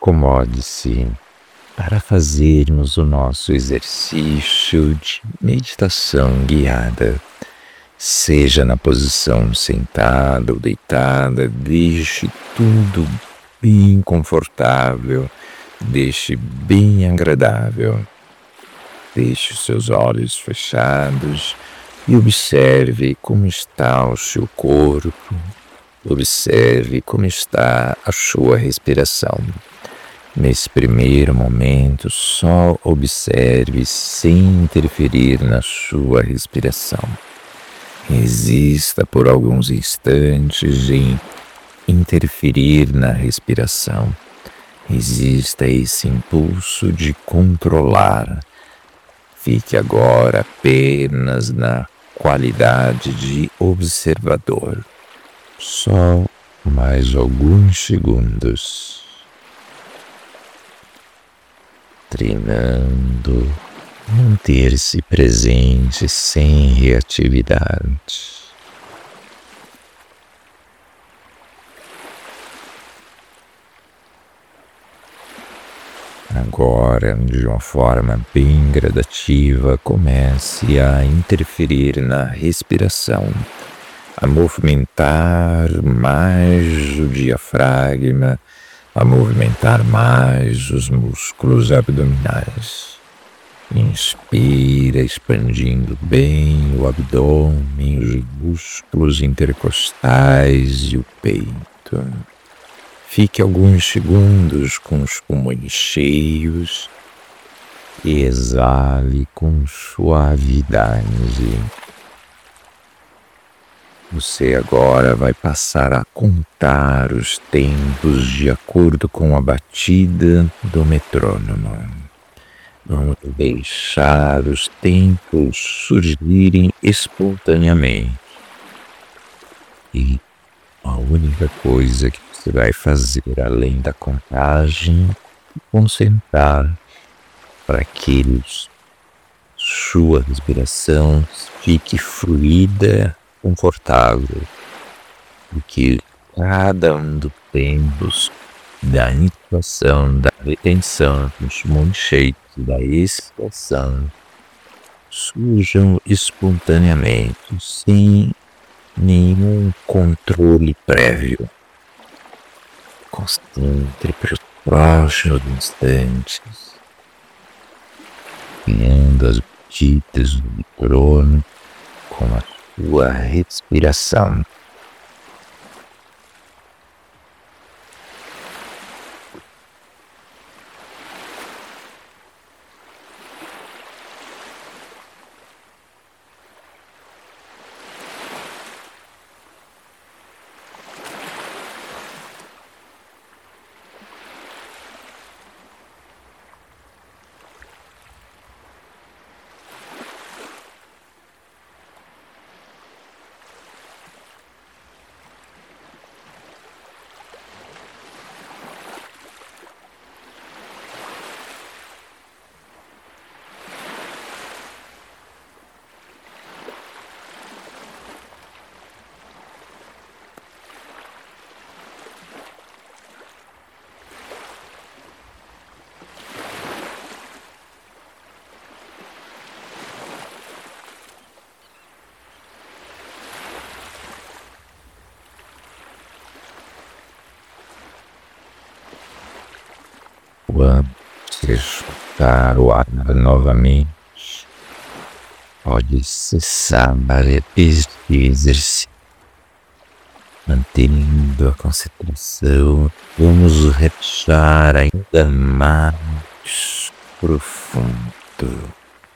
Acomode-se para fazermos o nosso exercício de meditação guiada. Seja na posição sentada ou deitada, deixe tudo bem confortável, deixe bem agradável. Deixe os seus olhos fechados e observe como está o seu corpo, observe como está a sua respiração. Nesse primeiro momento, só observe sem interferir na sua respiração. Resista por alguns instantes em interferir na respiração. Resista a esse impulso de controlar. Fique agora apenas na qualidade de observador. Só mais alguns segundos. Treinando manter-se presente sem reatividade. Agora, de uma forma bem gradativa, comece a interferir na respiração, a movimentar mais o diafragma, a movimentar mais os músculos abdominais. Inspira, expandindo bem o abdômen, os músculos intercostais e o peito. Fique alguns segundos com os pulmões cheios e exale com suavidade. Você agora vai passar a contar os tempos de acordo com a batida do metrônomo. Vamos deixar os tempos surgirem espontaneamente. E a única coisa que você vai fazer além da contagem é concentrar para que sua respiração fique fluida, confortável, porque cada um dos tempos da inspiração, da retenção, dos pulmões cheios, da expiração surjam espontaneamente, sem nenhum controle prévio. Concentre pelos próximos instantes, criando as batidas do metrônomo com a sua respiração. Quando você soltar o ar novamente, pode cessar este exercício. Mantendo a concentração, vamos relaxar ainda mais profundo.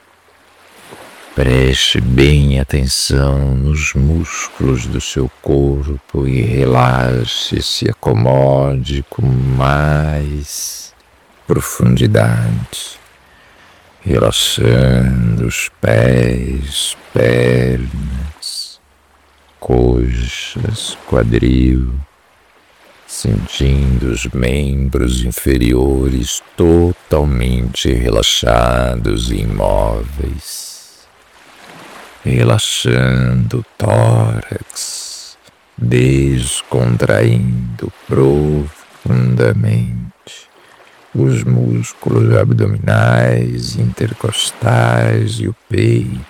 Preste bem atenção nos músculos do seu corpo e relaxe, se acomode com mais profundidade, relaxando os pés, pernas, coxas, quadril, sentindo os membros inferiores totalmente relaxados e imóveis, relaxando o tórax, descontraindo profundamente. os músculos abdominais, intercostais e o peito.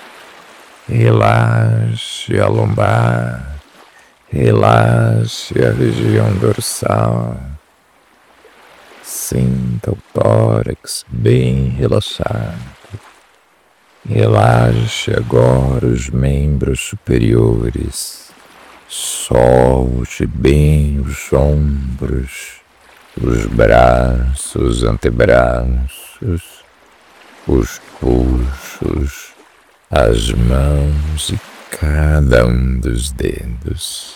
Relaxe a lombar, relaxe a região dorsal. Sinta o tórax bem relaxado. Relaxe agora os membros superiores. Solte bem os ombros, os braços, antebraços, os pulsos, as mãos e cada um dos dedos.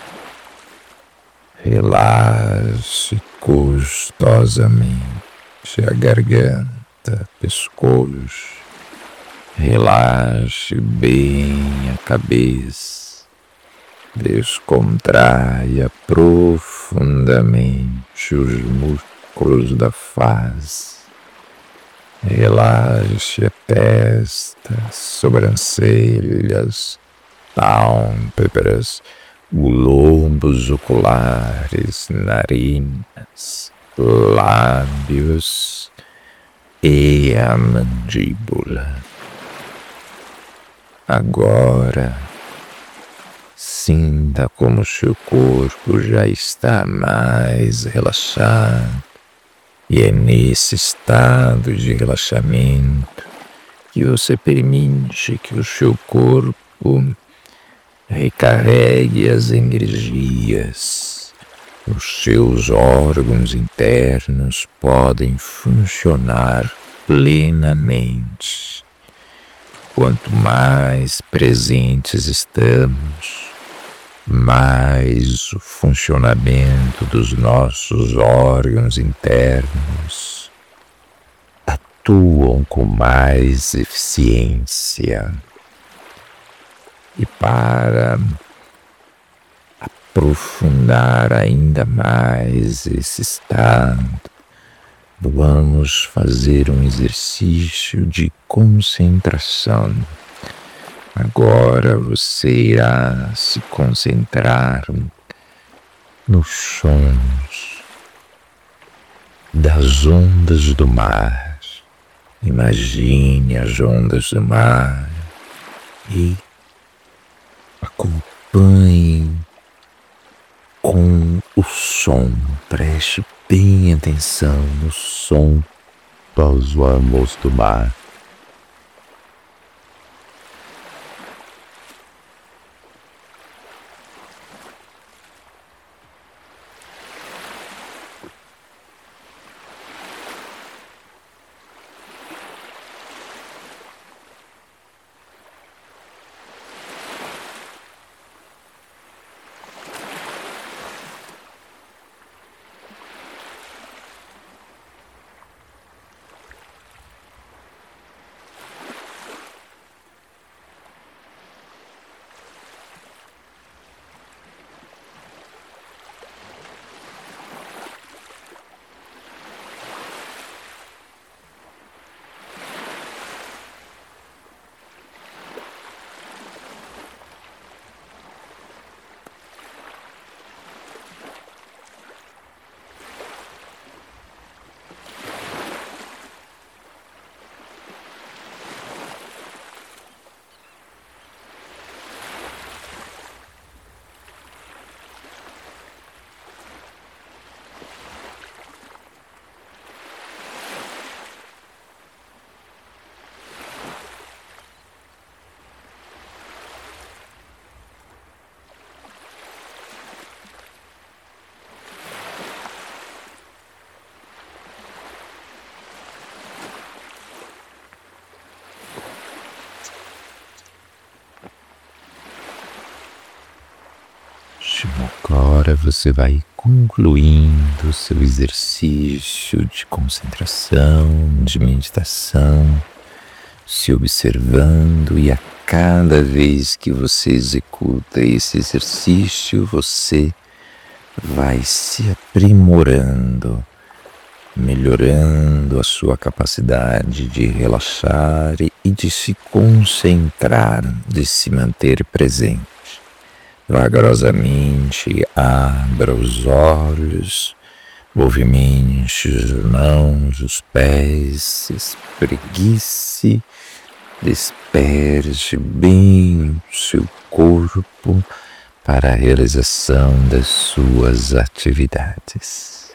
Relaxe gostosamente a garganta, pescoço. Relaxe bem a cabeça. Descontraia profundamente os músculos da face. Relaxe a testa, sobrancelhas, pálpebras, globos oculares, narinas, lábios e a mandíbula. Agora, sinta como seu corpo já está mais relaxado. E é nesse estado de relaxamento que você permite que o seu corpo recarregue as energias. Os seus órgãos internos podem funcionar plenamente. Quanto mais presentes estamos, mais o funcionamento dos nossos órgãos internos atuam com mais eficiência. E para aprofundar ainda mais esse estado, vamos fazer um exercício de concentração. Agora você irá se concentrar nos sons das ondas do mar. Imagine as ondas do mar e acompanhe com o som. Preste bem atenção no som das ondas do mar. Agora você vai concluindo o seu exercício de concentração, de meditação, se observando, e a cada vez que você executa esse exercício, você vai se aprimorando, melhorando a sua capacidade de relaxar e de se concentrar, de se manter presente. Vagarosamente abra os olhos, Movimente as mãos, os pés, espreguice, desperte bem o seu corpo para a realização das suas atividades.